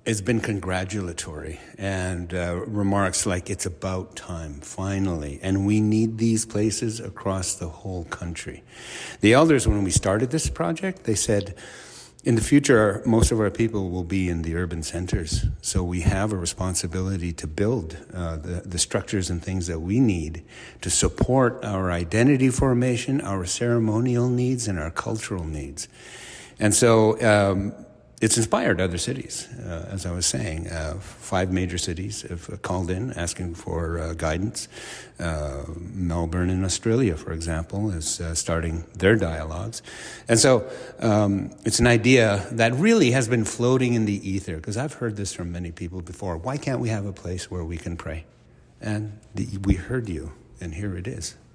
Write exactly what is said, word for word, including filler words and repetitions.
It's been congratulatory and uh, remarks like it's about time, finally. And we need these places across the whole country. The elders, when we started this project, they said, in the future, most of our people will be in the urban centers. So we have a responsibility to build uh, the, the structures and things that we need to support our identity formation, our ceremonial needs, and our cultural needs. And so um, it's inspired other cities, uh, as I was saying. Uh, five major cities have called in asking for uh, guidance. Uh, Melbourne in Australia, for example, is uh, starting their dialogues. And so um, it's an idea that really has been floating in the ether, because I've heard this from many people before. Why can't we have a place where we can pray? And the, we heard you, and here it is.